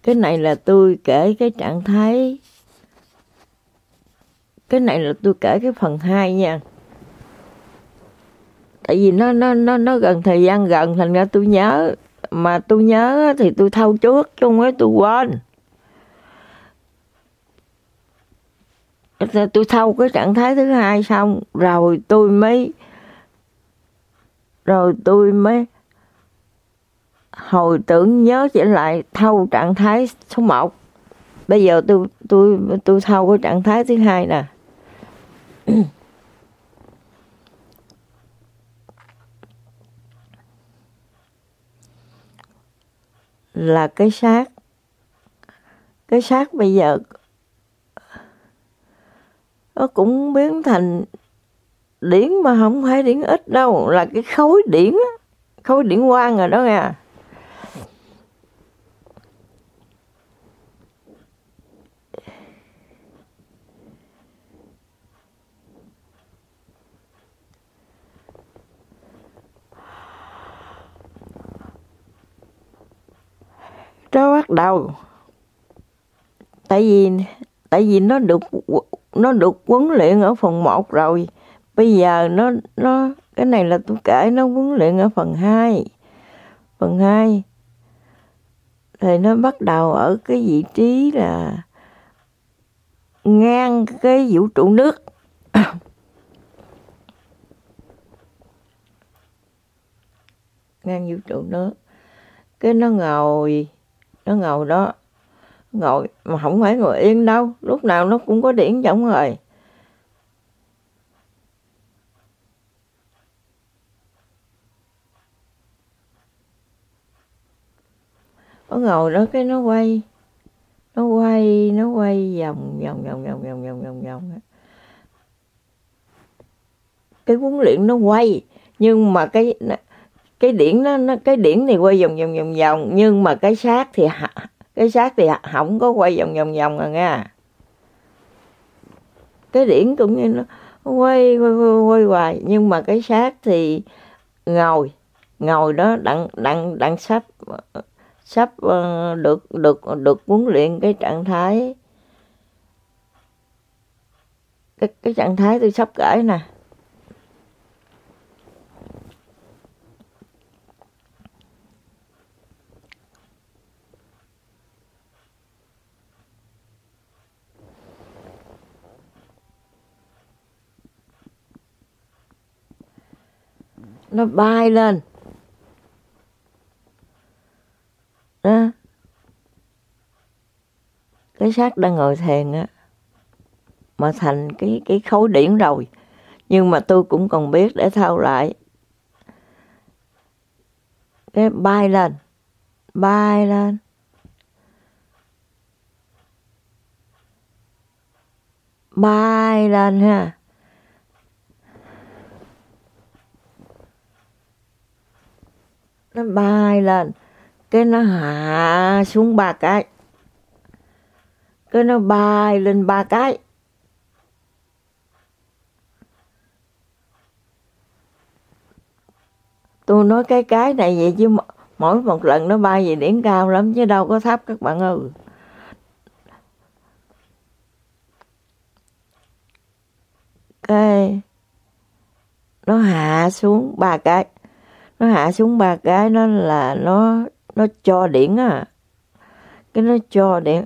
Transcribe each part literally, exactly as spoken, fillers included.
Cái này là tôi kể cái trạng thái, cái này là tôi kể cái phần hai nha. Tại vì nó nó nó nó gần thời gian gần, thành ra tôi nhớ, mà tôi nhớ thì tôi thâu trước chứ không phải tôi quên. Tôi thâu cái trạng thái thứ hai xong rồi tôi mới rồi tôi mới hồi tưởng nhớ trở lại thâu trạng thái số một. Bây giờ tôi tôi tôi thâu cái trạng thái thứ hai nè. Là cái xác. Cái xác bây giờ nó cũng biến thành điển mà không phải điển ít đâu, là cái khối điển á, khối điển quang rồi đó nha. Nó bắt đầu tại vì tại vì nó được nó được huấn luyện ở phần một rồi. Bây giờ nó nó cái này là tôi kể nó huấn luyện ở phần hai. Phần hai thì nó bắt đầu ở cái vị trí là ngang cái vũ trụ nước. Ngang vũ trụ nước. Cái nó ngồi, nó ngồi đó, ngồi mà không phải ngồi yên đâu, lúc nào nó cũng có điển giống rồi. Nó ngồi đó cái nó quay, nó quay, nó quay vòng vòng vòng vòng vòng vòng vòng vòng. Cái huấn luyện nó quay, nhưng mà cái cái điển nó, nó cái điển này quay vòng vòng vòng vòng, nhưng mà cái xác thì cái xác thì không có quay vòng vòng vòng rồi nha. Cái điển cũng như nó quay quay quay, quay hoài, nhưng mà cái xác thì ngồi ngồi đó đặng đặng đặng sắp sắp uh, được được được huấn luyện cái trạng thái cái cái trạng thái tôi sắp kể nè. Nó bay lên đó. Cái xác đang ngồi thiền á mà thành cái cái khối điển rồi, nhưng mà tôi cũng còn biết để thâu lại. Cái bay lên, bay lên, bay lên ha. Nó bay lên, cái nó hạ xuống ba cái, cái nó bay lên ba cái. Tôi nói cái cái này vậy chứ mỗi một lần nó bay về điển cao lắm chứ đâu có thấp các bạn ơi. Cái nó hạ xuống ba cái, nó hạ xuống ba cái nó là nó nó cho điển á, cái nó cho điển.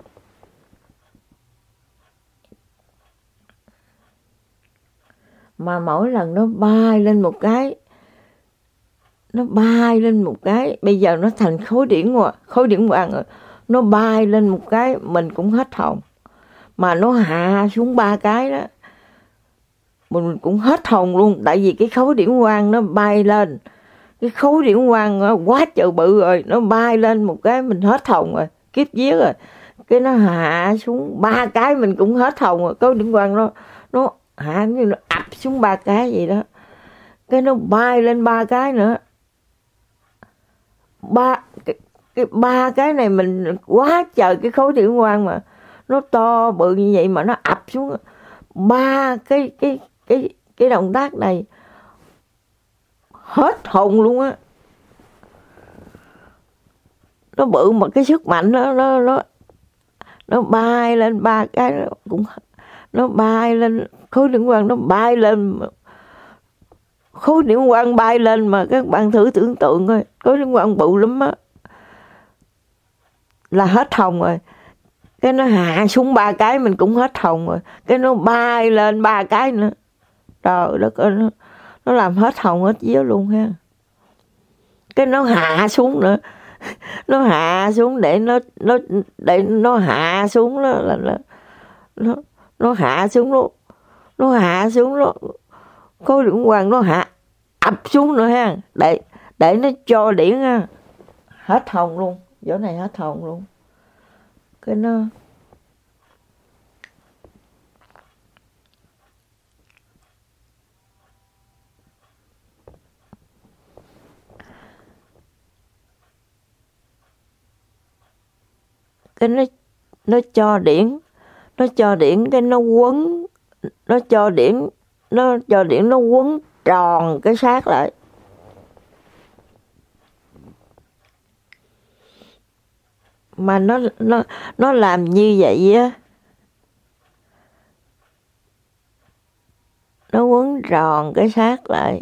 Mà mỗi lần nó bay lên một cái, nó bay lên một cái, bây giờ nó thành khối điển rồi, khối điển quang rồi. Nó bay lên một cái mình cũng hết hồn. Mà nó hạ xuống ba cái đó mình cũng hết hồn luôn, tại vì cái khối điển quang nó bay lên. Cái khối điển quang quá trời bự rồi, nó bay lên một cái mình hết hồn rồi, kiếp vía rồi. Cái nó hạ xuống ba cái mình cũng hết hồn rồi, khối điển quang nó nó hạ như nó ập xuống ba cái vậy đó. Cái nó bay lên ba cái nữa. Ba cái, cái ba cái này mình quá trời cái khối điển quang mà nó to bự như vậy mà nó ập xuống ba cái cái cái cái động tác này hết hồn luôn á. nó bự mà cái sức mạnh nó nó nó nó bay lên ba cái, nó cũng nó bay lên khối điện quang, nó bay lên khối điện quang bay lên mà các bạn thử tưởng tượng coi, khối điện quang bự lắm á, là hết hồn rồi. Cái nó hạ xuống ba cái mình cũng hết hồn rồi, cái nó bay lên ba cái nữa, trời đất ơi, nó, nó làm hết hồn hết vía luôn ha. Cái nó hạ xuống nữa, nó hạ xuống để nó nó để nó hạ xuống đó là nó nó nó hạ xuống nó nó hạ xuống nó khối điện quang nó hạ ập xuống nữa ha, để để nó cho điển ha, hết hồn luôn, chỗ này hết hồn luôn. Cái nó cái nó nó cho điển, nó cho điển cái nó quấn, nó cho điển nó cho điển nó quấn tròn cái xác lại. Mà nó nó nó làm như vậy á, nó quấn tròn cái xác lại.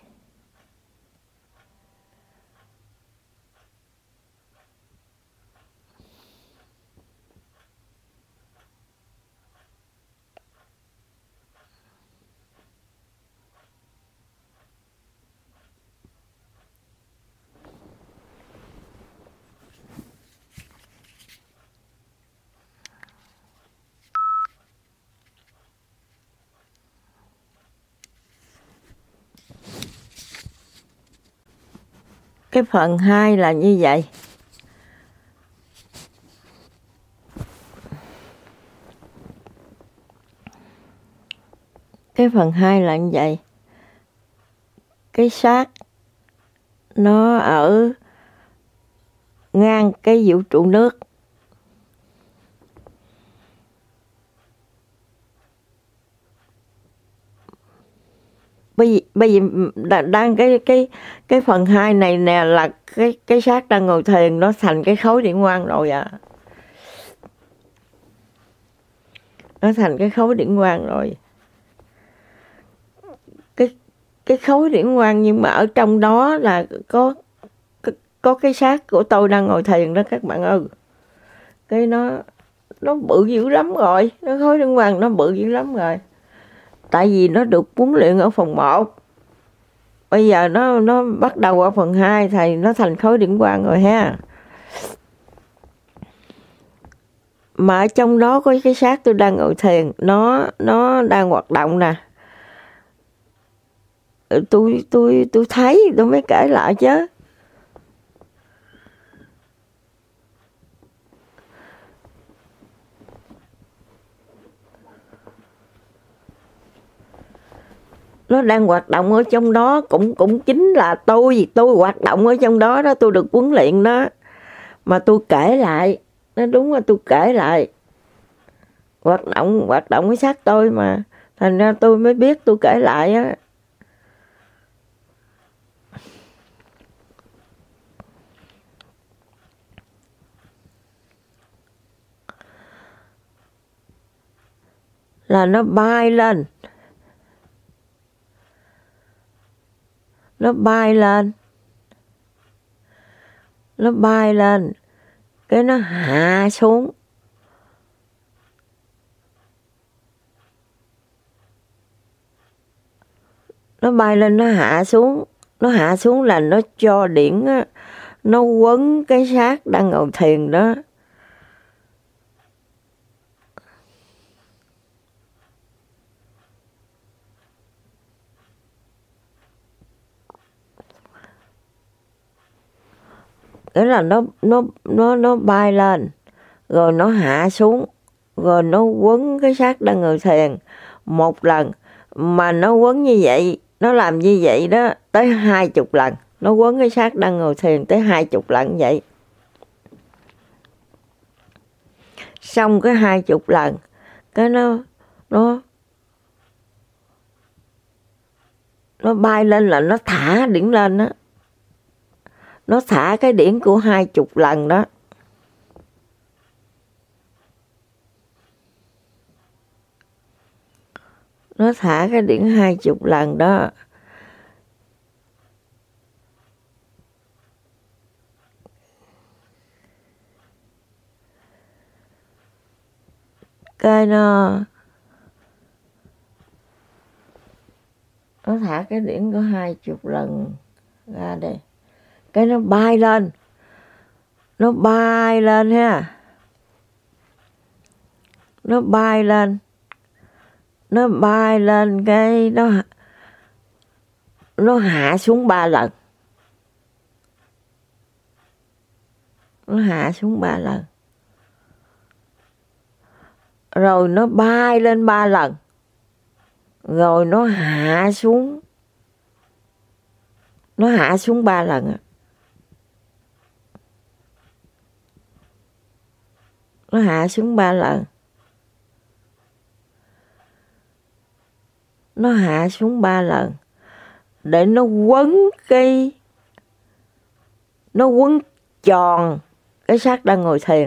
Cái phần hai là như vậy. Cái phần hai là như vậy. Cái xác nó ở ngang cái vũ trụ nước. Bây bây giờ đang cái cái cái phần hai này nè là cái cái xác đang ngồi thiền, nó thành cái khối điện quang rồi à. Nó thành cái khối điện quang rồi. Cái cái khối điện quang nhưng mà ở trong đó là có có cái xác của tôi đang ngồi thiền đó các bạn ơi. Cái nó nó bự dữ lắm rồi, nó khối điện quang nó bự dữ lắm rồi. Tại vì nó được huấn luyện ở phần một. Bây giờ nó nó bắt đầu ở phần hai thì nó thành khối điện quang rồi ha. Mà ở trong đó có cái xác tôi đang ngồi thiền, nó nó đang hoạt động nè. Tôi tôi tôi thấy tôi mới kể lại chứ. Nó đang hoạt động ở trong đó, cũng cũng chính là tôi, tôi hoạt động ở trong đó đó, tôi được huấn luyện đó. Mà tôi kể lại, nó đúng là tôi kể lại. Hoạt động, hoạt động cái xác tôi mà, thành ra tôi mới biết tôi kể lại á. Là nó bay lên. Nó bay lên. Nó bay lên. Cái nó hạ xuống. Nó bay lên nó hạ xuống. Nó hạ xuống là nó cho điển á. Nó quấn cái xác đang ngồi thiền đó. Nghĩa là nó nó nó nó bay lên, rồi nó hạ xuống, rồi nó quấn cái xác đang ngồi thiền một lần. Mà nó quấn như vậy, nó làm như vậy đó tới hai chục lần. Nó quấn cái xác đang ngồi thiền tới hai chục lần vậy. Xong cái hai chục lần, cái nó nó nó bay lên là nó thả điển lên á. nó thả cái điển của hai chục lần đó. Nó thả cái điển hai chục lần đó. Cái nó nó thả cái điển của hai chục lần ra đây. Cái nó bay lên. Nó bay lên ha. Nó bay lên. Nó bay lên cái nó nó hạ xuống ba lần. Nó hạ xuống ba lần. Rồi nó bay lên ba lần. Rồi nó hạ xuống. Nó hạ xuống ba lần. Nó hạ xuống ba lần. Nó hạ xuống ba lần. Để nó quấn cái. Nó quấn tròn cái xác đang ngồi thiền.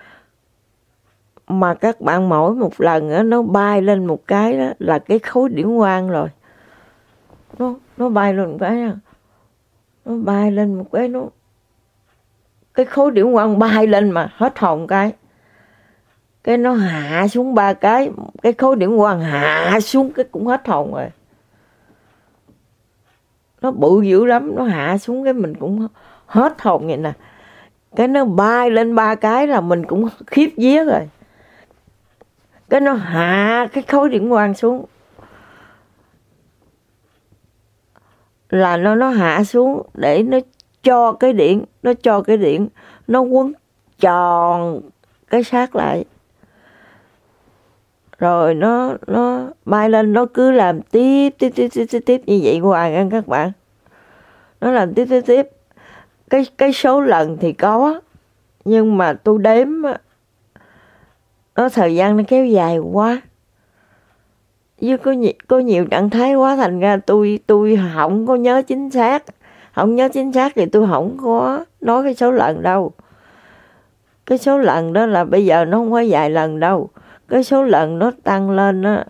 Mà các bạn mỗi một lần đó, nó bay lên một cái đó là cái khối điển quang rồi. Nó, nó bay lên một cái đó. Nó bay lên một cái nó. Cái khối điển quang bay lên mà hết hồn cái. Cái nó hạ xuống ba cái. Cái khối điển quang hạ xuống cái cũng hết hồn rồi. Nó bự dữ lắm. Nó hạ xuống cái mình cũng hết hồn vậy nè. Cái nó bay lên ba cái là mình cũng khiếp vía rồi. Cái nó hạ cái khối điển quang xuống. Là nó nó hạ xuống để nó cho cái điển. Nó cho cái điển. Nó quấn tròn cái xác lại. Rồi nó nó bay lên. Nó cứ làm tiếp tiếp tiếp tiếp tiếp, tiếp như vậy hoài nha các bạn. Nó làm tiếp tiếp tiếp. Cái, cái số lần thì có. Nhưng mà tôi đếm nó thời gian nó kéo dài quá. Với có, nhiều, có nhiều trạng thái quá. Thành ra tôi tôi không có nhớ chính xác. Không nhớ chính xác thì tôi không có nói cái số lần đâu. Cái số lần đó là bây giờ nó không phải vài lần đâu. Cái số lần nó tăng lên đó.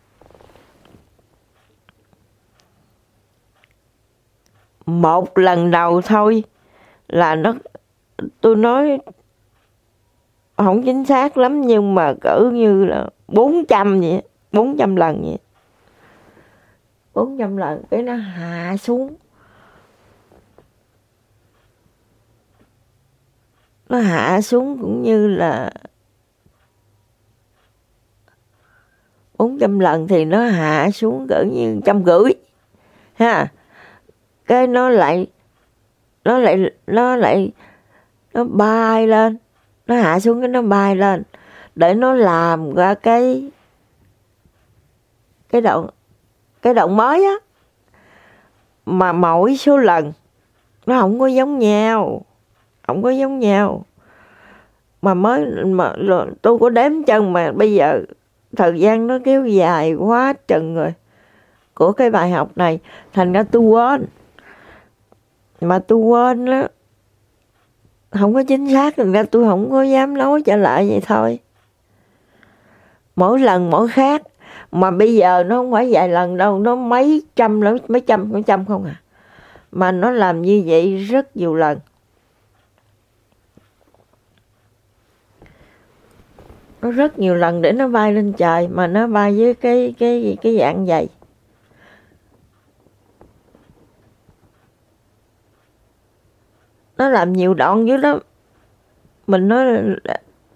Một lần đầu thôi là nó, tôi nói không chính xác lắm nhưng mà cỡ như là bốn trăm vậy, bốn trăm lần vậy. bốn trăm lần cái nó hạ xuống. Nó hạ xuống cũng như là bốn trăm lần thì nó hạ xuống cỡ như trăm rưỡi ha. Cái nó lại nó lại nó lại nó bay lên. Nó hạ xuống cái nó bay lên để nó làm ra cái cái động cái động mới á. Mà mỗi số lần nó không có giống nhau. Không có giống nhau. Mà mới mà tôi có đếm chân mà bây giờ thời gian nó kéo dài quá chừng rồi của cái bài học này. Thành ra tôi quên. Mà tôi quên đó. Không có chính xác. Thành ra tôi không có dám nói trở lại vậy thôi. Mỗi lần mỗi khác. Mà bây giờ nó không phải vài lần đâu. Nó mấy trăm lắm. Mấy trăm, mấy trăm không à. Mà nó làm như vậy rất nhiều lần. Nó rất nhiều lần để nó bay lên trời. Mà nó bay với cái, cái, cái dạng vậy. Nó làm nhiều đoạn dữ lắm. Mình nói là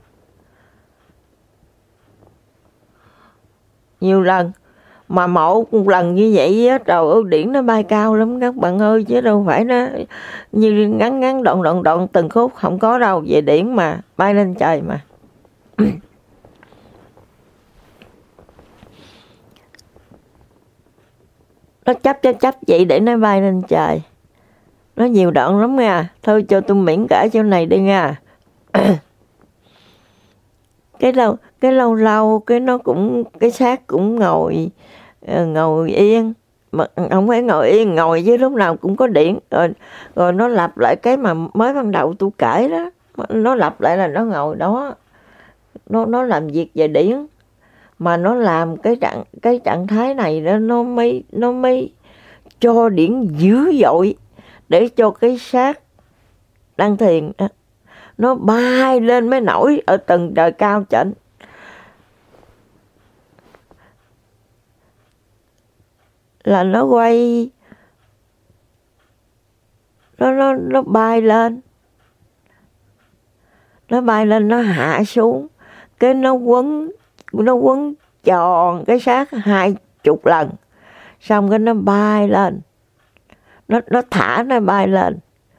nhiều lần. Mà một lần như vậy á, trời ơi, điển nó bay cao lắm các bạn ơi. Chứ đâu phải nó như ngắn ngắn đoạn đoạn đoạn từng khúc. Không có đâu. Về điển mà bay lên trời mà. Nó chấp chấp chấp vậy để nó bay lên trời. Nó nhiều đoạn lắm nha. Thôi cho tôi miễn cả chỗ này đi nha. Cái lâu cái lâu lâu cái nó cũng cái xác cũng ngồi ngồi yên mà không phải ngồi yên, ngồi với lúc nào cũng có điện, rồi, rồi nó lặp lại cái mà mới ban đầu tôi kể đó, nó lặp lại là nó ngồi đó, nó nó làm việc về điển, mà nó làm cái trạng cái trạng thái này đó, nó mới nó mới cho điển dữ dội để cho cái xác đang thiền đó, nó bay lên mới nổi ở tầng trời cao chảnh. Là nó quay, nó nó nó bay lên, nó bay lên nó hạ xuống, cái nó quấn nó quấn tròn cái xác hai chục lần, xong cái nó bay lên, nó nó thả nó bay lên,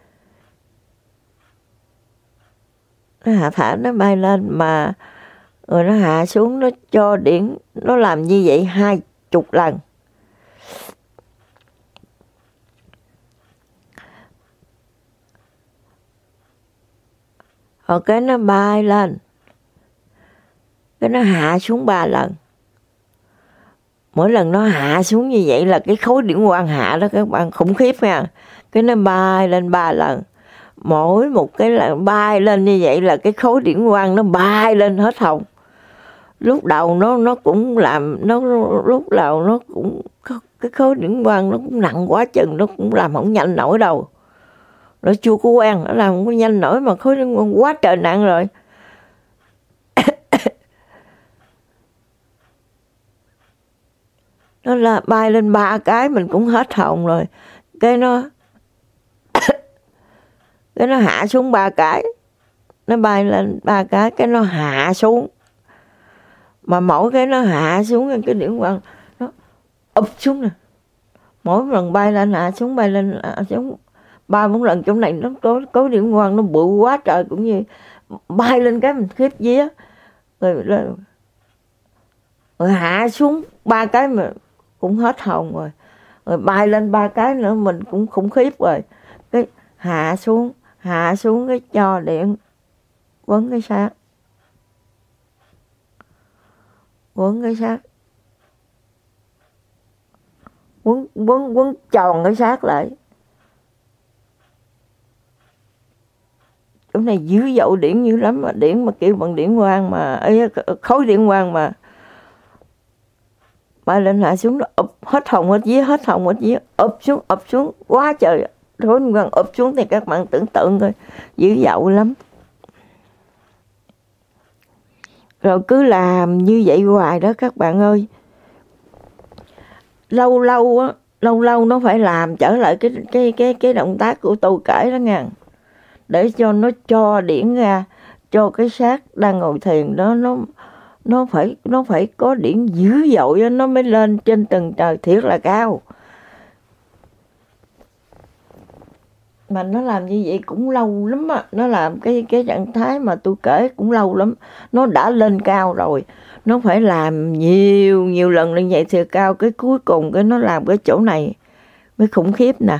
nó hạ thả nó bay lên, mà rồi nó hạ xuống, nó cho điển, nó làm như vậy hai chục lần. Rồi cái nó bay lên, cái nó hạ xuống ba lần. Mỗi lần nó hạ xuống như vậy là cái khối điển quang hạ đó các bạn, khủng khiếp nha. Cái nó bay lên ba lần. Mỗi một cái là bay lên như vậy là cái khối điển quang nó bay lên hết hồn. Lúc đầu nó nó cũng làm, nó lúc đầu nó cũng, cái khối điển quang nó cũng nặng quá chừng, nó cũng làm không nhanh nổi đâu. Nó chưa có quen, nó làm không có nhanh nổi, mà khối điển quang quá trời nặng rồi. Nó là bay lên ba cái mình cũng hết hồn rồi. Cái nó cái nó hạ xuống ba cái. Nó bay lên ba cái, cái nó hạ xuống. Mà mỗi cái nó hạ xuống, cái điển quang nó ụp xuống nè. Mỗi lần bay lên hạ xuống, bay lên hạ xuống. Ba bốn lần trong này nó có, có điển quang nó bự quá trời, cũng như bay lên cái mình khiếp vía. Rồi, rồi, rồi hạ xuống ba cái mà cũng hết hồn rồi. Rồi bay lên ba cái nữa mình cũng khủng khiếp rồi. Cái hạ xuống, hạ xuống cái cho điện quấn cái xác. Quấn cái xác. Quấn, quấn, quấn tròn cái xác lại. Chỗ này dữ dội điển dữ lắm, mà điển mà kêu bằng điển quang mà, ấy, khối điển quang mà. Bay lên hạ xuống nó ụp hết hồn hết vía, hết hồn hết vía, ụp xuống, ụp xuống, quá trời. Khối điển quang ụp xuống thì các bạn tưởng tượng coi, dữ dội lắm. Rồi cứ làm như vậy hoài đó các bạn ơi. Lâu lâu á, lâu lâu nó phải làm trở lại cái cái cái cái động tác của tôi kể đó nha. Để cho nó cho điển ra, cho cái xác đang ngồi thiền đó nó nó phải nó phải có điển dữ dội đó, nó mới lên trên tầng trời thiệt là cao. Mà nó làm như vậy cũng lâu lắm á, nó làm cái cái trạng thái mà tôi kể cũng lâu lắm. Nó đã lên cao rồi, nó phải làm nhiều nhiều lần như vậy thì cao, cái cuối cùng cái nó làm cái chỗ này mới khủng khiếp nè.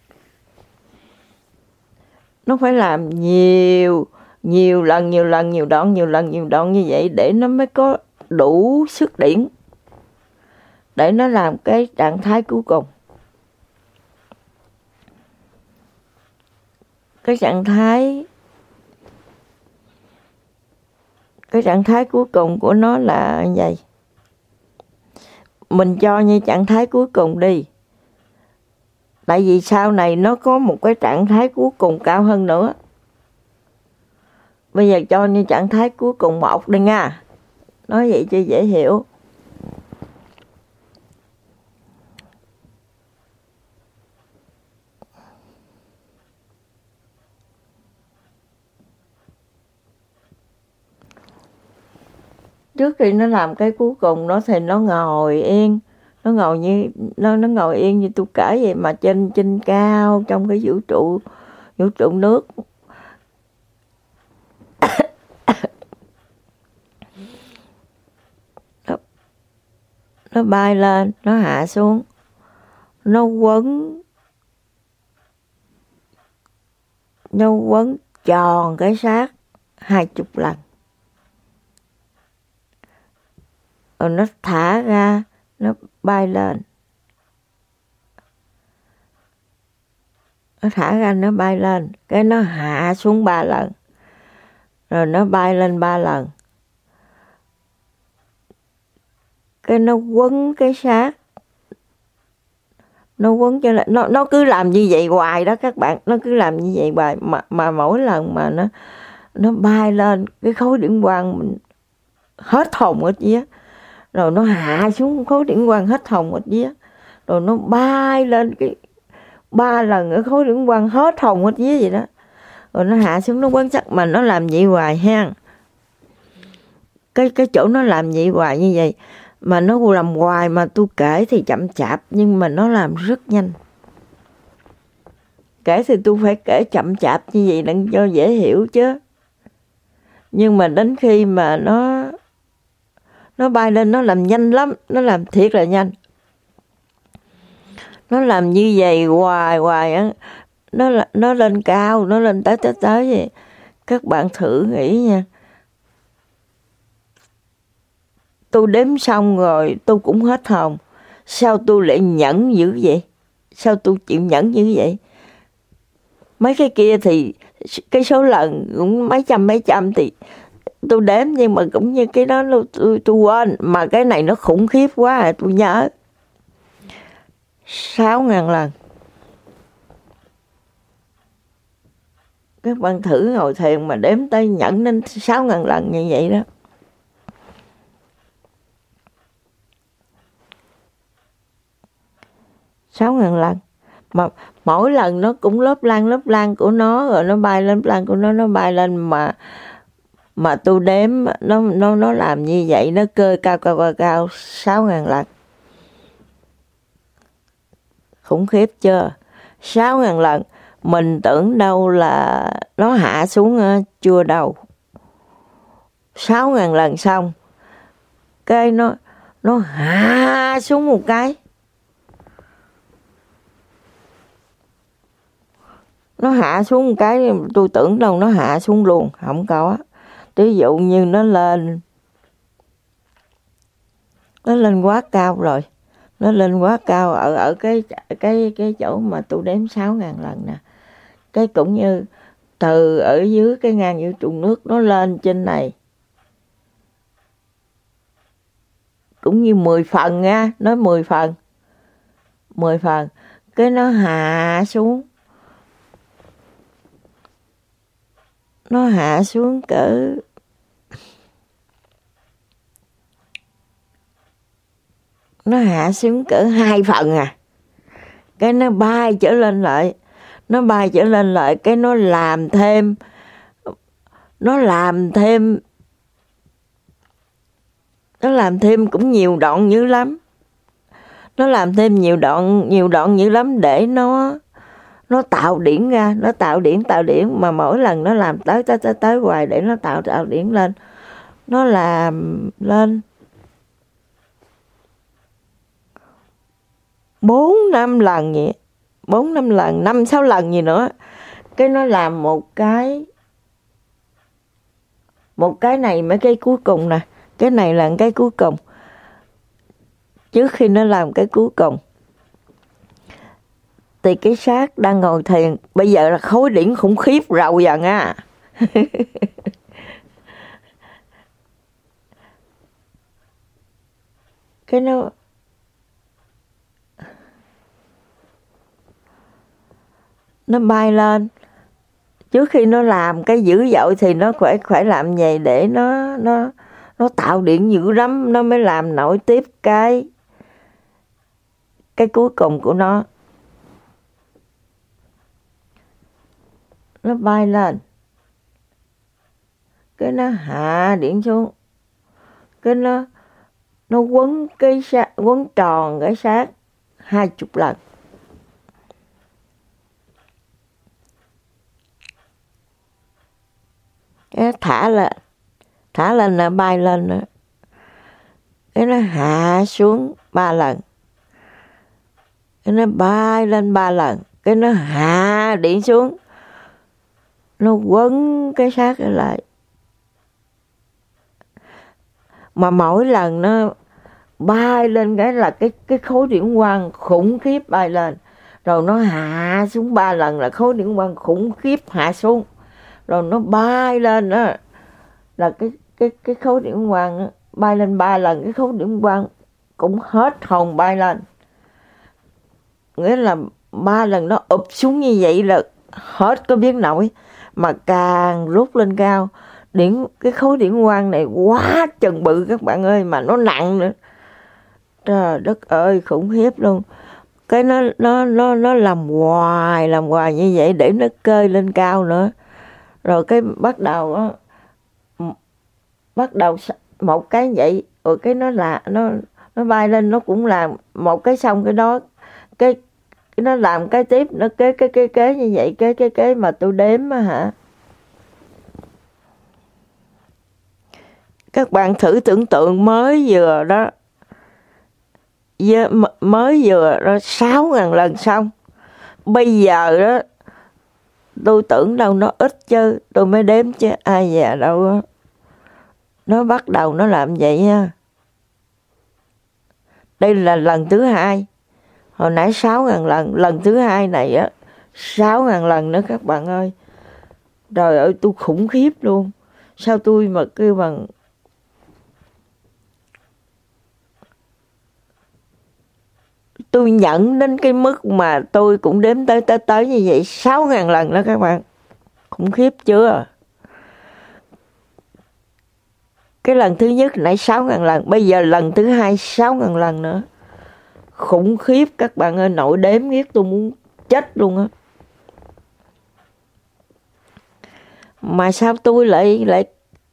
Nó phải làm nhiều nhiều lần nhiều lần nhiều đoạn nhiều lần nhiều đoạn như vậy để nó mới có đủ sức điển để nó làm cái trạng thái cuối cùng. Cái trạng thái cái trạng thái cuối cùng của nó là như vậy. Mình cho như trạng thái cuối cùng đi. Tại vì sau này nó có một cái trạng thái cuối cùng cao hơn nữa. Bây giờ cho như trạng thái cuối cùng một đi nha. Nói vậy cho dễ hiểu. Trước khi nó làm cái cuối cùng nó thì nó ngồi yên. Nó ngồi như nó nó ngồi yên như tôi kể vậy, mà trên trên cao trong cái vũ trụ vũ trụ nước. nó, nó bay lên, nó hạ xuống, nó quấn nó quấn tròn cái xác hai chục lần. Rồi nó thả ra, nó bay lên. Nó thả ra nó bay lên, cái nó hạ xuống ba lần, rồi nó bay lên ba lần, cái nó quấn cái xác, nó quấn cho lại, nó nó cứ làm như vậy hoài đó các bạn, nó cứ làm như vậy hoài mà mà mỗi lần mà nó nó bay lên cái khối điện quang mình hết hồn hết vía, rồi nó hạ xuống khối điện quang hết hồn hết vía, rồi nó bay lên cái ba lần ở khối điện quang hết hồn hết vía vậy đó, rồi nó hạ xuống nó quấn chắc mà nó làm vậy hoài ha. Cái cái chỗ nó làm vậy hoài như vậy mà nó làm hoài, mà tôi kể thì chậm chạp nhưng mà nó làm rất nhanh. Kể thì tôi phải kể chậm chạp như vậy để cho dễ hiểu chứ. Nhưng mà đến khi mà nó nó bay lên nó làm nhanh lắm, nó làm thiệt là nhanh. Nó làm như vậy hoài hoài á, nó nó lên cao, nó lên tới tới tới vậy. Các bạn thử nghĩ nha. Tôi đếm xong rồi tôi cũng hết hồn. Sao tôi lại nhẫn dữ vậy? Sao tôi chịu nhẫn dữ vậy? Mấy cái kia thì cái số lần cũng mấy trăm mấy trăm thì tôi đếm, nhưng mà cũng như cái đó tôi, tôi quên. Mà cái này nó khủng khiếp quá à, tôi nhớ. Sáu ngàn lần. Các bạn thử ngồi thiền mà đếm tới nhẫn đến sáu ngàn lần như vậy đó. Sáu ngàn lần. Mà mỗi lần nó cũng lớp lan lớp lan của nó, rồi nó bay lên lan của nó, nó bay lên mà mà tôi đếm nó nó nó làm như vậy, nó cơ cao cao cao cao sáu ngàn lần. Khủng khiếp chưa? Sáu ngàn lần. Mình tưởng đâu là nó hạ xuống, chưa đâu. Sáu ngàn lần xong, cái nó nó hạ xuống một cái. Nó hạ xuống một cái, tôi tưởng đâu nó hạ xuống luôn, không có. Ví dụ như nó lên, nó lên quá cao rồi, nó lên quá cao ở ở cái cái cái chỗ mà tôi đếm sáu ngàn lần nè. Cái cũng như từ ở dưới cái ngang vũ trụ nước nó lên trên này. Cũng như mười phần nha, nói mười phần. mười phần. Cái nó hạ xuống. Nó hạ xuống cỡ nó hạ xuống cỡ hai phần à. Cái nó bay trở lên lại. Nó bay trở lên lại, cái nó làm thêm nó làm thêm nó làm thêm cũng nhiều đoạn dữ lắm. Nó làm thêm nhiều đoạn nhiều đoạn dữ lắm để nó nó tạo điển ra, nó tạo điển tạo điển mà mỗi lần nó làm tới tới tới tới hoài để nó tạo tạo điển lên. Nó làm lên bốn năm lần vậy, bốn năm lần, năm sáu lần gì nữa. Cái nó làm một cái một cái này mấy cái cuối cùng nè, cái này là cái cuối cùng. Trước khi nó làm cái cuối cùng thì cái xác đang ngồi thiền, bây giờ là khối điển khủng khiếp rồi dần á. Cái nó nó bay lên. Trước khi nó làm cái dữ dội thì nó phải phải làm vậy để nó nó nó tạo điện dữ lắm, nó mới làm nổi tiếp cái cái cuối cùng của nó. Nó bay lên, cái nó hạ điện xuống, cái nó nó quấn cái xác, quấn tròn cái xác hai chục lần. Cái thả lên, thả lên là bay lên nữa. Cái nó hạ xuống ba lần. Cái nó bay lên ba lần. Cái nó hạ điện xuống. Nó quấn cái xác lại. Mà mỗi lần nó bay lên cái là cái cái khối điện quang khủng khiếp bay lên. rồi nó hạ xuống ba lần là khối điện quang khủng khiếp hạ xuống, rồi nó bay lên đó là cái cái cái khối điện quang đó, bay lên ba lần, cái khối điện quang cũng hết hồn bay lên, nghĩa là ba lần nó ụp xuống như vậy là hết có biết nổi, mà càng rút lên cao, điện cái khối điện quang này quá chừng bự các bạn ơi, mà nó nặng nữa, trời đất ơi khủng khiếp luôn. Cái nó nó nó nó làm hoài làm hoài như vậy để nó cơi lên cao nữa, rồi cái bắt đầu á, bắt đầu một cái vậy, rồi cái nó là nó nó bay lên, nó cũng làm một cái xong cái đó cái, cái nó làm cái tiếp, nó kế kế kế kế như vậy, kế kế kế mà tôi đếm á hả. Các bạn thử tưởng tượng mới vừa đó, mới vừa đó sáu ngàn lần xong, bây giờ đó tôi tưởng đâu nó ít chứ, tôi mới đếm chứ ai già đâu đó. Nó bắt đầu nó làm vậy nha. Đây là lần thứ hai, hồi nãy sáu ngàn lần, lần thứ hai này á sáu ngàn lần nữa các bạn ơi. Trời ơi tôi khủng khiếp luôn. Sao tôi mà kêu bằng tôi nhận đến cái mức mà tôi cũng đếm tới tới tới như vậy sáu ngàn lần đó các bạn. Khủng khiếp chưa? Cái lần thứ nhất nãy sáu ngàn lần, bây giờ lần thứ hai sáu ngàn lần nữa. Khủng khiếp các bạn ơi, nội đếm biết tôi muốn chết luôn á. Mà sao tôi lại lại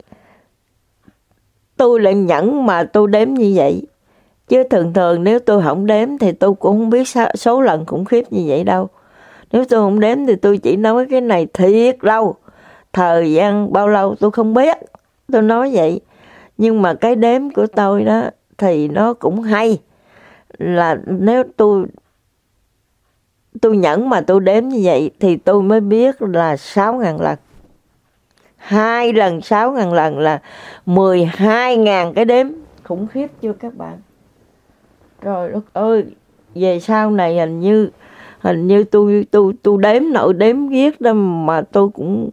tôi lại nhẫn mà tôi đếm như vậy? Chứ thường thường nếu tôi không đếm thì tôi cũng không biết số lần khủng khiếp như vậy đâu. Nếu tôi không đếm thì tôi chỉ nói cái này thiệt lâu, thời gian bao lâu tôi không biết, tôi nói vậy. Nhưng mà cái đếm của tôi đó thì nó cũng hay, là nếu tôi tôi nhẫn mà tôi đếm như vậy thì tôi mới biết là sáu ngàn lần. Hai lần sáu ngàn lần là mười hai ngàn cái đếm. Khủng khiếp chưa các bạn? Trời đất ơi, về sau này hình như hình như tôi tôi tôi đếm nội đếm viết đó mà tôi cũng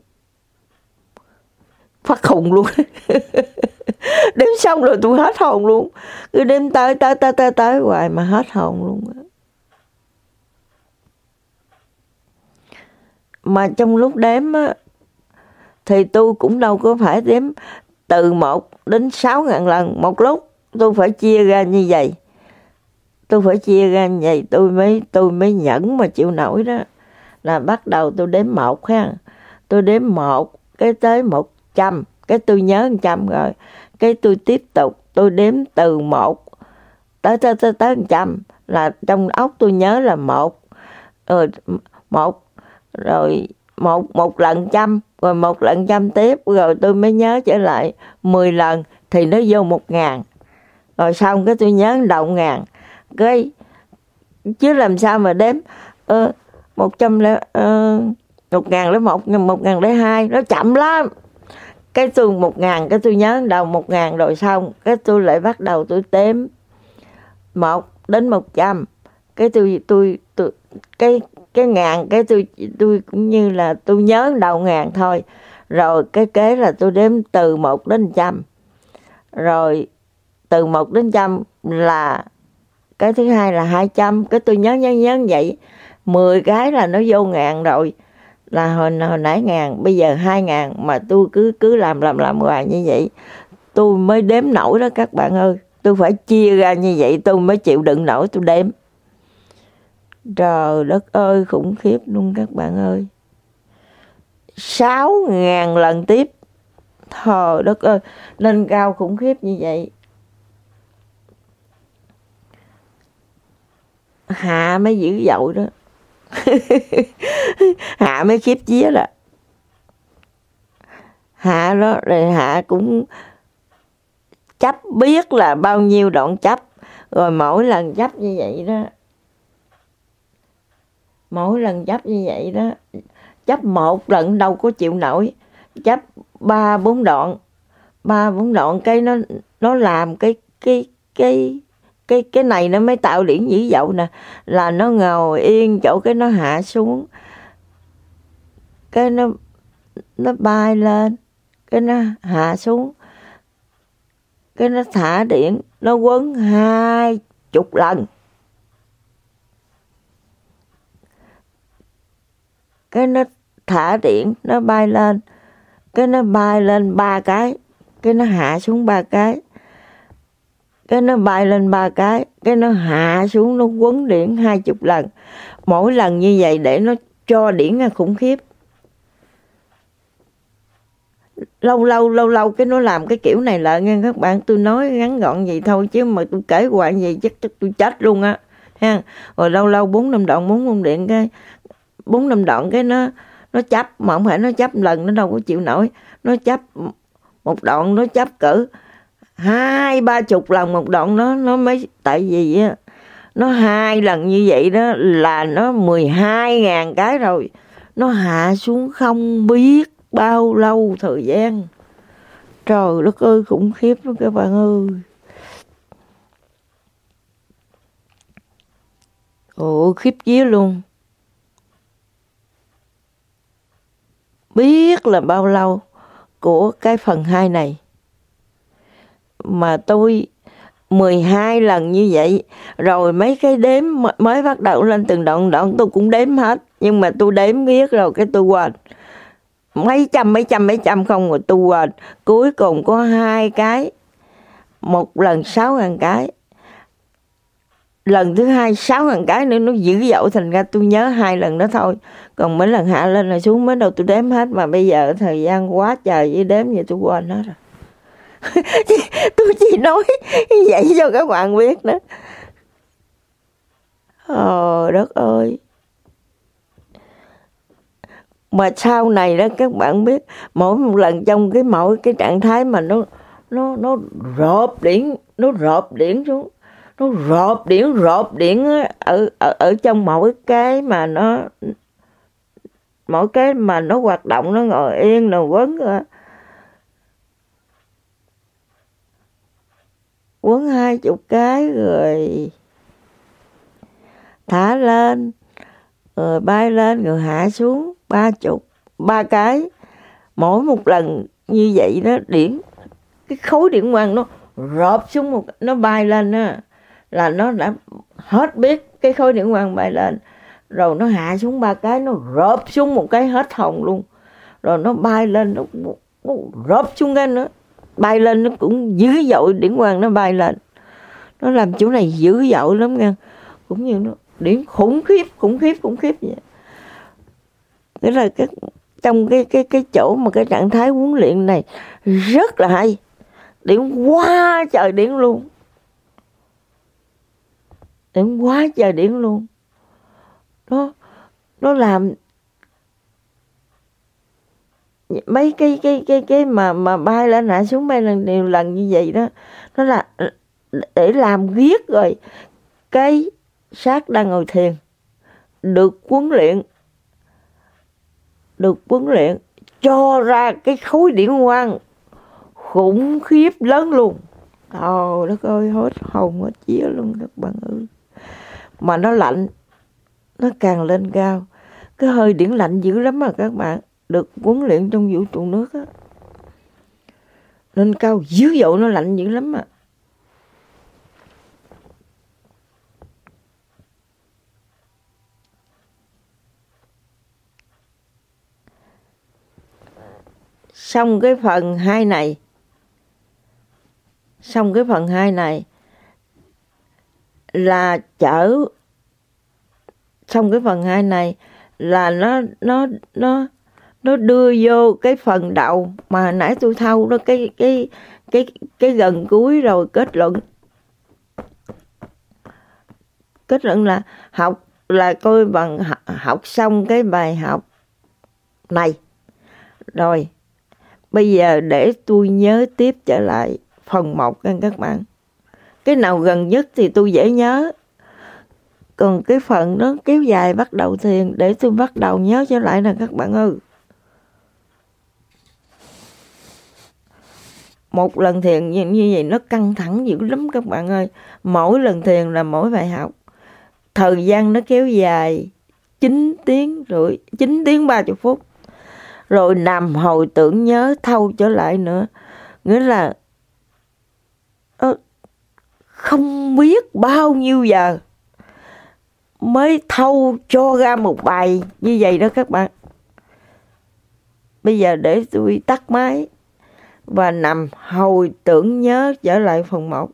phát khùng luôn. Đếm xong rồi tôi hết hồn luôn, cứ đếm tới tới tới tới tới hoài mà hết hồn luôn. Mà trong lúc đếm á thì tôi cũng đâu có phải đếm từ một đến sáu ngàn lần một lúc, tôi phải chia ra như vậy. Tôi phải chia ra như vậy tôi mới tôi mới nhẫn mà chịu nổi đó. Là bắt đầu tôi đếm một ha. Tôi đếm một cái tới một trăm, cái tôi nhớ một trăm rồi. Cái tôi tiếp tục tôi đếm từ một tới tới tới tới một trăm, là trong óc tôi nhớ là một rồi một rồi một một lần trăm, rồi một lần trăm tiếp, rồi tôi mới nhớ trở lại mười lần thì nó vô một ngàn. Rồi xong cái tôi nhớ đầu ngàn. Cái chứ làm sao mà đếm uh, một trăm lẻ uh, một ngàn lấy một, một ngàn lấy hai, nó chậm lắm. Cái tôi một ngàn, cái tôi nhớ đầu một ngàn rồi xong, cái tôi lại bắt đầu tôi đếm một đến một trăm. Cái tôi tôi tôi cái cái ngàn, cái tôi tôi cũng như là tôi nhớ đầu ngàn thôi. Rồi cái kế là tôi đếm từ một đến trăm. Rồi từ một đến trăm là cái thứ hai là hai trăm, cái tôi nhớ nhớ nhớ vậy. mười cái là nó vô ngàn rồi. Là hồi, hồi nãy ngàn, bây giờ hai ngàn, mà tôi cứ cứ làm làm làm hoài như vậy. Tôi mới đếm nổi đó các bạn ơi. Tôi phải chia ra như vậy tôi mới chịu đựng nổi tôi đếm. Trời đất ơi, khủng khiếp luôn các bạn ơi. Sáu ngàn lần tiếp. Trời đất ơi, lên cao khủng khiếp như vậy. Hạ mới dữ dội đó. Hạ mới khiếp vía đó. Hạ đó, rồi Hạ cũng chấp biết là bao nhiêu đoạn chấp. Rồi mỗi lần chấp như vậy đó. Mỗi lần chấp như vậy đó. Chấp một lần đâu có chịu nổi. Chấp ba bốn đoạn. Ba bốn đoạn cái nó nó làm cái cái cái cái cái này nó mới tạo điển dữ dội nè, là nó ngồi yên chỗ cái nó hạ xuống, cái nó nó bay lên, cái nó hạ xuống, cái nó thả điển, nó quấn hai chục lần, cái nó thả điển, nó bay lên, cái nó bay lên ba cái, cái nó hạ xuống ba cái, cái nó bay lên ba cái, cái nó hạ xuống, nó quấn điển hai chục lần. Mỗi lần như vậy để nó cho điển là khủng khiếp. Lâu lâu lâu lâu cái nó làm cái kiểu này lại nghe các bạn. Tôi nói ngắn gọn vậy thôi chứ mà tôi kể hoài gì chắc chắc tôi chết luôn á ha. Rồi lâu lâu bốn năm đoạn bốn con điện cái bốn năm đoạn cái nó nó chấp, mà không phải nó chấp lần nó đâu có chịu nổi. Nó chấp một đoạn, nó chấp cỡ hai ba chục lần một đoạn, nó nó mới, tại vì á nó hai lần như vậy đó là nó mười hai ngàn cái rồi. Nó hạ xuống không biết bao lâu thời gian. Trời đất ơi, khủng khiếp đó các bạn ơi. Ồ, khiếp vía luôn. Biết là bao lâu của cái phần hai này. Mà tôi mười hai lần như vậy. Rồi mấy cái đếm mới bắt đầu lên từng đoạn đoạn tôi cũng đếm hết. Nhưng mà tôi đếm biết rồi cái tôi quên. Mấy trăm mấy trăm mấy trăm không rồi tôi quên. Cuối cùng có hai cái. Một lần sáu ngàn cái. Lần thứ hai sáu ngàn cái nữa, nó dữ dội, thành ra tôi nhớ hai lần đó thôi. Còn mấy lần hạ lên là xuống mới đầu tôi đếm hết. Mà bây giờ thời gian quá trời với đếm vậy tôi quên hết rồi. Tôi chỉ nói vậy cho các bạn biết đó. Ồ đất ơi. Mà sau này đó các bạn biết, mỗi một lần trong cái mỗi cái trạng thái mà nó nó nó rộp điển, nó rộp điển xuống, nó rộp điển rộp điển ở ở ở trong mỗi cái mà nó mỗi cái mà nó hoạt động, nó ngồi yên nó quấn quấn hai chục cái rồi thả lên rồi bay lên rồi hạ xuống ba chục ba cái. Mỗi một lần như vậy đó, điển cái khối điển quang nó rộp xuống một, nó bay lên á là nó đã hết biết cái khối điển quang bay lên, rồi nó hạ xuống ba cái, nó rộp xuống một cái hết hồn luôn, rồi nó bay lên, nó, nó rộp xuống cái nữa, bay lên nó cũng dữ dội, điển quang nó bay lên, nó làm chỗ này dữ dội lắm nha, cũng như nó điển khủng khiếp khủng khiếp khủng khiếp vậy. Nghĩa là cái trong cái cái cái chỗ mà cái trạng thái huấn luyện này rất là hay, điển quá trời điển luôn, điển quá trời điển luôn. Nó nó làm mấy cái cái cái cái mà mà bay lên hạ xuống bay lên nhiều lần như vậy đó, nó là để làm viết rồi cái xác đang ngồi thiền được huấn luyện, được huấn luyện cho ra cái khối điển quang khủng khiếp lớn luôn. Ồ đất ơi, hết hồn hết vía luôn các bạn ơi. Mà nó lạnh, nó càng lên cao, cái hơi điển lạnh dữ lắm mà các bạn, được huấn luyện trong vũ trụ nước á, lên cao dữ dội, nó lạnh dữ lắm mà. Xong cái phần hai này, xong cái phần hai này là chở, xong cái phần hai này là nó nó nó nó đưa vô cái phần đầu mà nãy tôi thâu đó, cái cái cái cái gần cuối rồi kết luận. Kết luận là học là coi bằng học xong cái bài học này rồi. Bây giờ để tôi nhớ tiếp trở lại phần một nha các bạn. Cái nào gần nhất thì tôi dễ nhớ. Còn cái phần nó kéo dài bắt đầu thiền để tôi bắt đầu nhớ trở lại nè các bạn ơi. một lần thiền như, như vậy nó căng thẳng dữ lắm các bạn ơi. Mỗi lần thiền là mỗi bài học. Thời gian nó kéo dài chín tiếng rưỡi, chín tiếng ba mươi phút. Rồi nằm hồi tưởng nhớ thâu trở lại nữa. Nghĩa là không biết bao nhiêu giờ mới thâu cho ra một bài như vậy đó các bạn. Bây giờ để tôi tắt máy và nằm hồi tưởng nhớ trở lại phần một.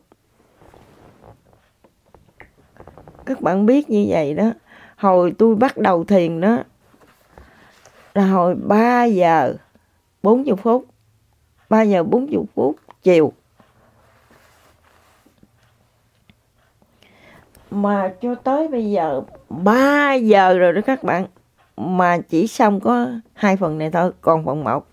Các bạn biết như vậy đó. Hồi tôi bắt đầu thiền đó là hồi ba giờ bốn mươi phút. ba giờ bốn mươi phút chiều. Mà cho tới bây giờ ba giờ rồi đó các bạn. Mà chỉ xong có hai phần này thôi. Còn phần một.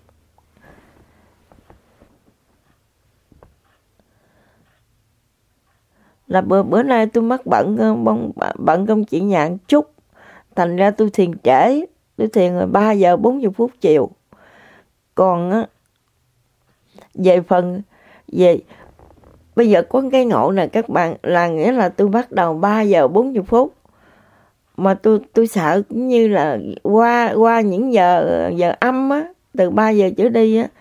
Là bữa, bữa nay tôi mắc bận bận công chuyện nhà một chút. Thành ra tôi thiền trễ. Tôi thiền rồi ba giờ bốn mươi phút chiều. Còn á, về phần về bây giờ có cái ngộ nè các bạn, là nghĩa là tôi bắt đầu ba giờ bốn mươi phút. Mà tôi tôi sợ cũng như là qua qua những giờ giờ âm á, từ ba giờ trở đi á.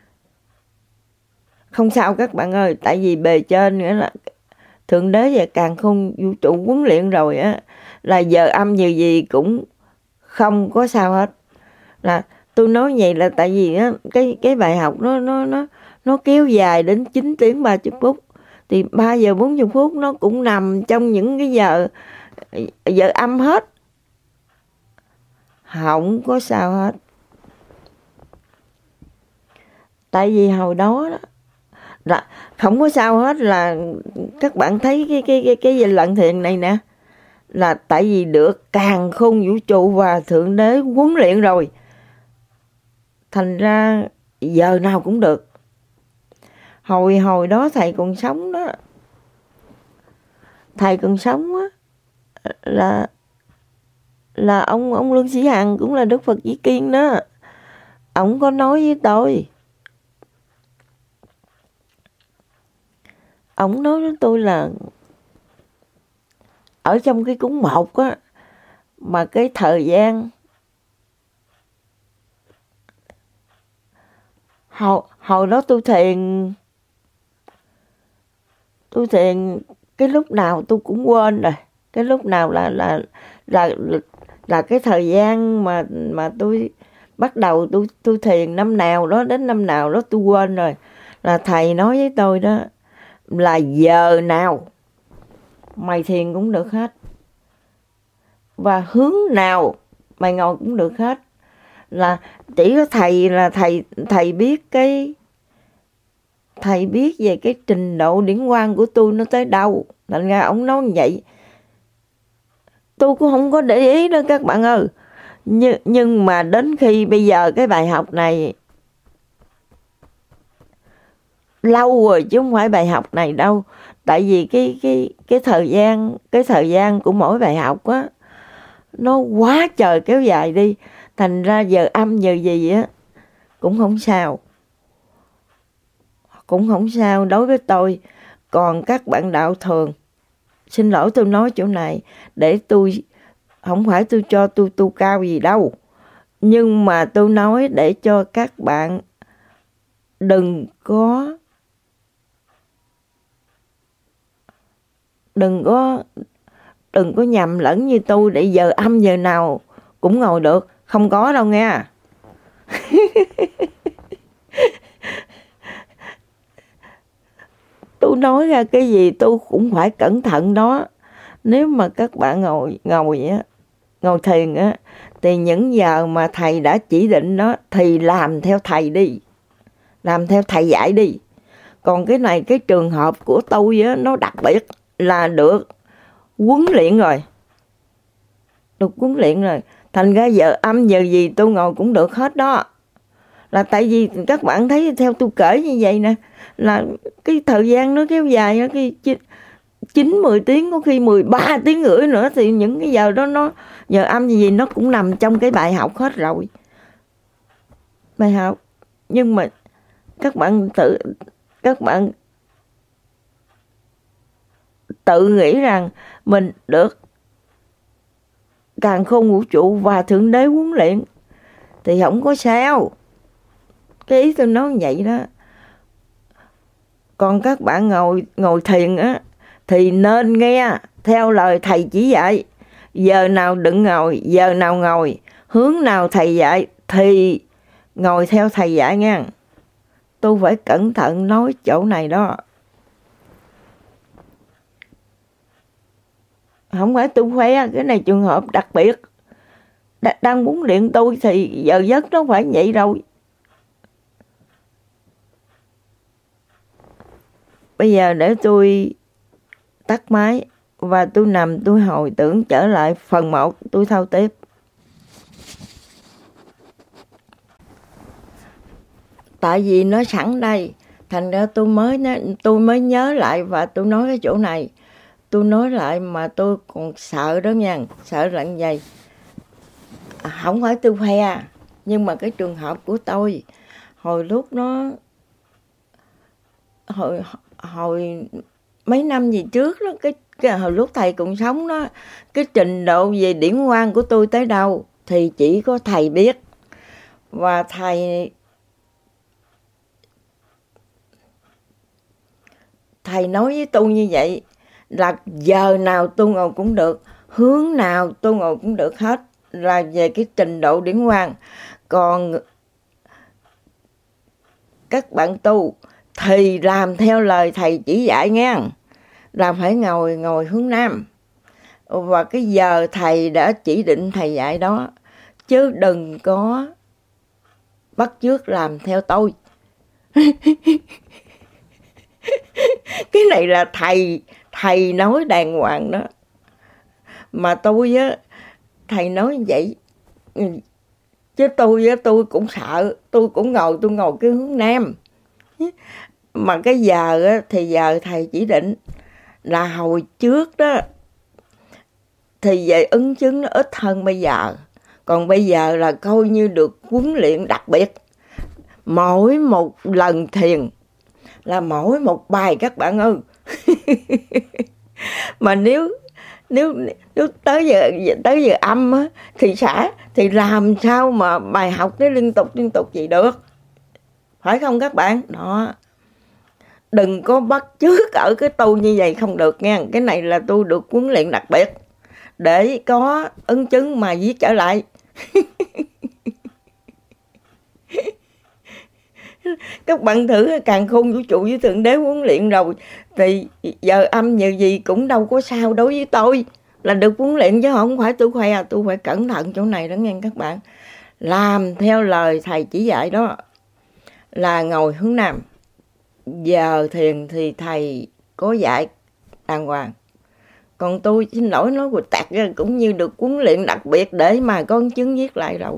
Không sao các bạn ơi, tại vì bề trên nghĩa là Thượng Đế và Càn Khôn vũ trụ huấn luyện rồi á, là giờ âm nhiều gì cũng không có sao hết. Là tôi nói vậy là tại vì á, cái cái bài học nó nó nó nó kéo dài đến chín tiếng ba mươi phút. Thì ba giờ bốn mươi phút nó cũng nằm trong những cái giờ giờ âm hết. Không có sao hết. Tại vì hồi đó đó là không có sao hết, là các bạn thấy cái cái cái cái lần thiền này nè, là tại vì được Càn Khôn vũ trụ và Thượng Đế huấn luyện rồi. Thành ra giờ nào cũng được. Hồi hồi đó thầy còn sống đó. Thầy còn sống á, là là ông ông Lương Sĩ Hằng cũng là Đức Phật Di Kiên đó. Ông có nói với tôi. Ông nói với tôi là ở trong cái cúng một á, mà cái thời gian hồi, hồi đó tôi thiền tôi thiền cái lúc nào tôi cũng quên rồi. Cái lúc nào là là là là, là cái thời gian mà mà tôi bắt đầu tôi tôi thiền năm nào đó đến năm nào đó tôi quên rồi. Là thầy nói với tôi đó, là giờ nào mày thiền cũng được hết, và hướng nào mày ngồi cũng được hết. Là chỉ có thầy là thầy thầy biết cái thầy biết về cái trình độ điển quang của tôi nó tới đâu. Thành ra ông nói như vậy, tôi cũng không có để ý đâu các bạn ơi. Nhưng, nhưng mà đến khi bây giờ cái bài học này lâu rồi chứ không phải bài học này đâu. Tại vì cái cái cái thời gian cái thời gian của mỗi bài học á, nó quá trời kéo dài đi. Thành ra giờ âm giờ gì á cũng không sao. Cũng không sao đối với tôi. Còn các bạn đạo thường, xin lỗi tôi nói chỗ này, để tôi không phải tôi cho tôi tu cao gì đâu. Nhưng mà tôi nói để cho các bạn đừng có đừng có đừng có nhầm lẫn như tôi, để giờ âm giờ nào cũng ngồi được. Không có đâu nghe. Tôi nói ra cái gì tôi cũng phải cẩn thận đó. Nếu mà các bạn ngồi ngồi á, ngồi thiền á, thì những giờ mà thầy đã chỉ định đó thì làm theo thầy đi. Làm theo thầy dạy đi. Còn cái này, cái trường hợp của tôi á, nó đặc biệt là được huấn luyện rồi. Được huấn luyện rồi. Thành ra giờ âm giờ gì tôi ngồi cũng được hết đó. Là tại vì các bạn thấy theo tôi kể như vậy nè, là cái thời gian nó kéo dài đó, cái chín mười tiếng, có khi mười ba tiếng rưỡi nữa, thì những cái giờ đó nó giờ âm gì gì nó cũng nằm trong cái bài học hết rồi. Bài học. Nhưng mà các bạn tự các bạn tự nghĩ rằng mình được càn khôn vũ trụ và Thượng Đế huấn luyện thì không có sao. Cái ý tôi nói vậy đó. Còn các bạn ngồi ngồi thiền á thì nên nghe theo lời thầy chỉ dạy. Giờ nào đừng ngồi, giờ nào ngồi, hướng nào thầy dạy thì ngồi theo thầy dạy nha. Tôi phải cẩn thận nói chỗ này đó. Không phải tôi khoe, cái này trường hợp đặc biệt. Đang muốn luyện tôi thì giờ giấc nó phải vậy rồi. Bây giờ để tôi tắt máy và tôi nằm tôi hồi tưởng trở lại phần một, tôi thâu tiếp. Tại vì nó sẵn đây, thành ra tôi mới tôi mới nhớ lại và tôi nói cái chỗ này. Tôi nói lại mà tôi còn sợ đó nha, sợ là như vậy. Không phải tôi khoe, nhưng mà cái trường hợp của tôi hồi lúc nó hồi hồi mấy năm gì trước đó, cái, cái hồi lúc thầy còn sống đó, cái trình độ về điển quang của tôi tới đâu thì chỉ có thầy biết. Và thầy thầy nói với tôi như vậy là giờ nào tôi ngồi cũng được, hướng nào tôi ngồi cũng được hết, là về cái trình độ điển quang. Còn các bạn tu thì làm theo lời thầy chỉ dạy nghe, là phải ngồi ngồi hướng nam. Và cái giờ thầy đã chỉ định thầy dạy đó, chứ đừng có bắt chước làm theo tôi. Cái này là thầy thầy nói đàng hoàng đó. Mà tôi á, thầy nói như vậy chứ tôi á, tôi cũng sợ, tôi cũng ngồi tôi ngồi cái hướng nam. Mà cái giờ á, thì giờ thầy chỉ định là hồi trước đó thì về ứng chứng nó ít hơn bây giờ. Còn bây giờ là coi như được huấn luyện đặc biệt. Mỗi một lần thiền là mỗi một bài các bạn ơi. Mà nếu nếu nếu tới giờ tới giờ âm á, thì xã thì làm sao mà bài học nó liên tục liên tục vậy được, phải không các bạn? Đó, đừng có bắt chước ở cái tu như vậy không được nha. Cái này là tôi được huấn luyện đặc biệt để có ứng chứng mà viết trở lại. Các bạn thử càn khôn vũ trụ với Thượng Đế huấn luyện rồi thì giờ âm như gì cũng đâu có sao. Đối với tôi là được huấn luyện chứ không phải tôi khoe. Tôi phải cẩn thận chỗ này đó nghe các bạn. Làm theo lời thầy chỉ dạy đó, là ngồi hướng nam. Giờ thiền thì thầy có dạy đàng hoàng. Còn tôi xin lỗi nói của tạc ra cũng như được huấn luyện đặc biệt để mà có chứng viết lại rồi.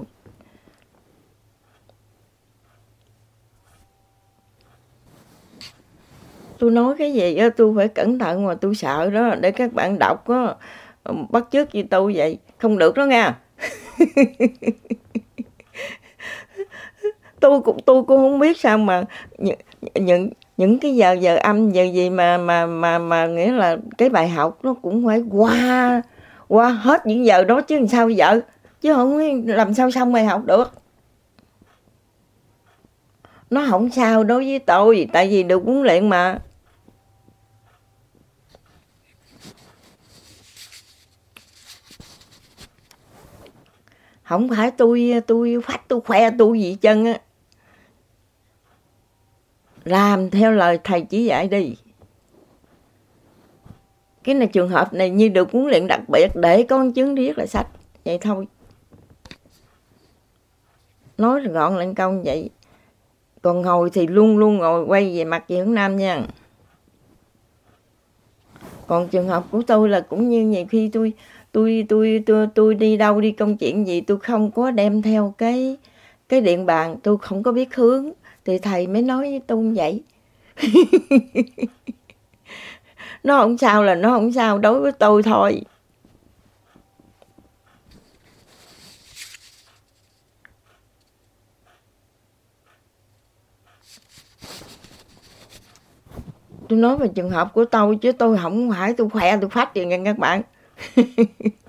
Tôi nói cái gì á, tôi phải cẩn thận mà tôi sợ đó, để các bạn đọc á, bắt chước như tôi vậy, không được đó nha. tôi cũng tôi cũng không biết sao mà những những những cái giờ giờ âm giờ gì mà mà mà mà nghĩa là cái bài học nó cũng phải qua qua hết những giờ đó chứ làm sao bây giờ, chứ không làm sao xong bài học được. Nó không sao đối với tôi, tại vì được huấn luyện mà. Không phải tôi tôi phát tôi khoe tôi gì chân á. Làm theo lời thầy chỉ dạy đi. Cái này trường hợp này như được huấn luyện đặc biệt để con chứng viết lại sách. Vậy thôi. Nói gọn lại câu như vậy. Còn ngồi thì luôn luôn ngồi quay về mặt về hướng nam nha. Còn trường hợp của tôi là cũng như nhiều khi tôi tôi tôi tôi tôi đi đâu đi công chuyện gì tôi không có đem theo cái cái điện bàn, tôi không có biết hướng thì thầy mới nói với tôi như vậy. Nó không sao là nó không sao đối với tôi thôi. Tôi nói về trường hợp của tôi chứ tôi không phải tôi khoe tôi phát gì nha các bạn.